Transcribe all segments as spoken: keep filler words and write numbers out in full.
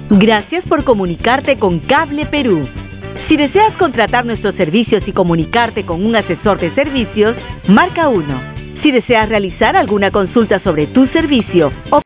Gracias por comunicarte con Cable Perú. Si deseas contratar nuestros servicios y comunicarte con un asesor de servicios, marca uno. Si deseas realizar alguna consulta sobre tu servicio o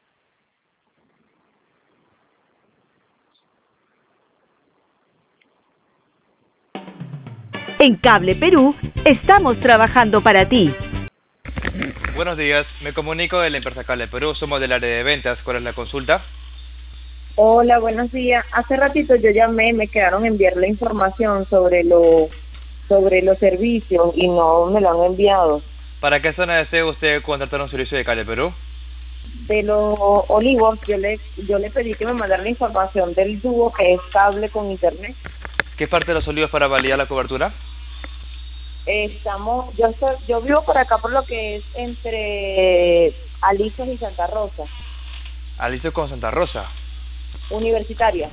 en Cable Perú, estamos trabajando para ti. Buenos días, me comunico de la empresa Cable Perú, somos del área de ventas. ¿Cuál es la consulta? Hola, buenos días. Hace ratito yo llamé, me quedaron en enviar la información sobre lo, sobre los servicios y no me lo han enviado. ¿Para qué zona desea usted contratar un servicio de Cable Perú? De los Olivos, yo le, yo le pedí que me mandara la información del dúo que es cable con internet. ¿Qué parte de los Olivos para validar la cobertura? Estamos, yo estoy, yo vivo por acá por lo que es entre Alicios y Santa Rosa. Alicios con Santa Rosa. Universitaria.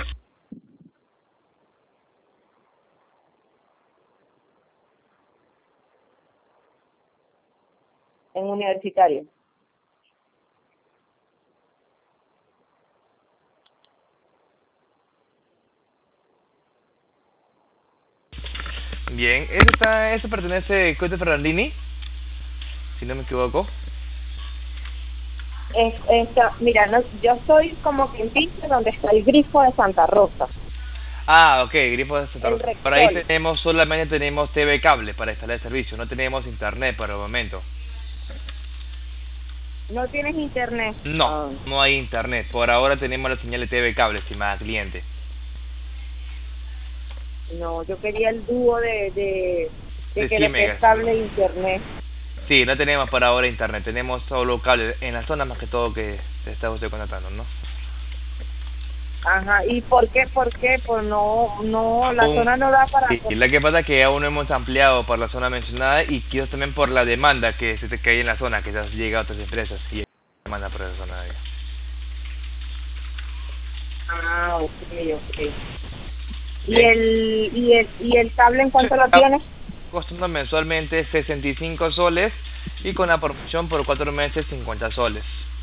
En Universitaria. Bien, ¿eso, está, eso pertenece a Cote Ferrandini? Si no me equivoco. Es, esta, mira, no, yo estoy como quien dice donde está el grifo de Santa Rosa. Ah, ok, grifo de Santa El Rosa. rector. Por ahí tenemos, solamente tenemos T V cable para instalar el servicio, no tenemos internet por el momento. ¿No tienes internet? No, Ah. no hay internet. Por ahora tenemos la señal de T V cable, estimada cliente. No, yo quería el dúo de, de, de, De que cien le dé megas. cable de internet. Sí, no tenemos por ahora internet, tenemos solo cable en la zona más que todo que está usted contratando, ¿no? Ajá, ¿y por qué? ¿Por qué? Pues no, no, la Aún- zona no da para... Sí, lo que pasa es que aún no hemos ampliado por la zona mencionada y quizás también por la demanda que se que hay en la zona, que ya llega a otras empresas y hay demanda por esa zona de ahí. Ah, ok, ok. ¿Y Bien. el, y el, y el cable en cuánto lo Ah, tienes? Costando mensualmente sesenta y cinco soles y con la promoción por cuatro meses cincuenta soles.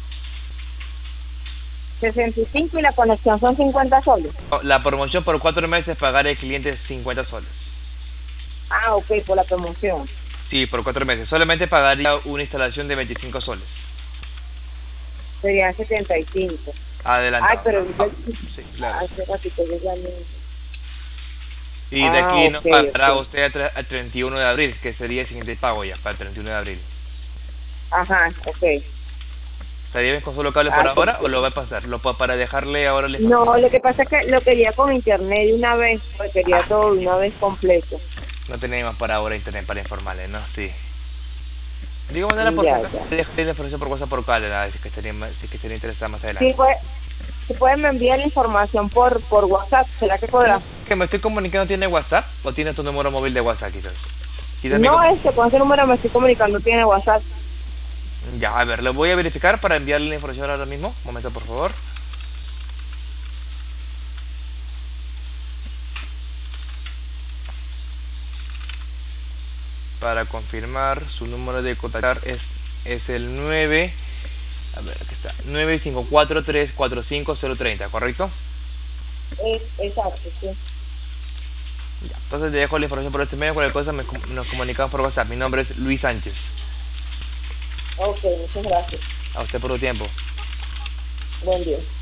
sesenta y cinco y la conexión son cincuenta soles. No, la promoción por cuatro meses pagar el cliente cincuenta soles. Ah, ok, por la promoción. Sí, por cuatro meses. Solamente pagaría una instalación de veinticinco soles. Serían setenta y cinco. Adelantado. Ay, pero Ah, yo, sí, claro. hace ratito yo ya me... Y de Ah, aquí no ok, pagará ok. usted al treinta y uno de abril, que sería el siguiente pago ya, para el treinta y uno de abril. Ajá, ok. ¿Estaría bien con solo cable Ah, por ahora perfecto. o lo va a pasar? Lo puedo para dejarle ahora le No, lo que pasa es que lo quería con internet de una vez, pues quería Ah. todo de una vez completo. No tenemos para ahora internet para informarle, ¿no? Sí. Digo manera por Ya, acá, ya. le dejaré la información por WhatsApp por cable, ¿verdad? Si es que estaría, si es que estaría interesado más adelante. Sí, pues, si pueden me enviar la información por por WhatsApp, ¿será que podrá? ¿Que me estoy comunicando tiene WhatsApp o tiene tu número móvil de WhatsApp quizás? Quizás me No, com- este, con ese número me estoy comunicando, tiene WhatsApp. Ya, a ver, lo voy a verificar para enviarle la información ahora mismo. Un momento, por favor. Para confirmar, su número de contactar es es el nueve, a ver, aquí está, nueve cinco cuatro tres cuatro cinco cero tres cero, ¿correcto? Es, exacto, sí. Ya, entonces le dejo la información por este medio, cualquier cosa me com- nos comunicamos por WhatsApp. Mi nombre es Luis Sánchez. Ok, muchas gracias. A usted por su tiempo. Buen día.